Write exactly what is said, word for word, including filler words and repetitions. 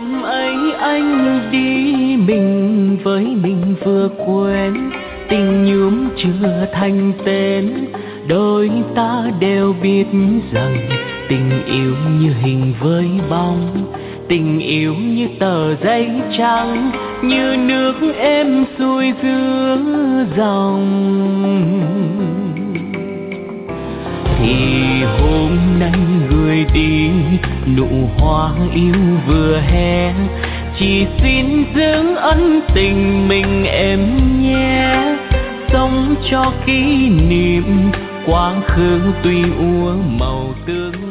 Hôm ấy anh đi mình với mình vừa quen, tình nhuốm chưa thành tên. Đôi ta đều biết rằng tình yêu như hình với bóng, tình yêu như tờ giấy trắng, như nước êm xuôi giữa dòng. Thì hôm nay người đi nụ hoa yêu vừa hé, chỉ xin giữ ân tình mình em nhé. Sống cho kỷ niệm quá khứ tuy úa màu tương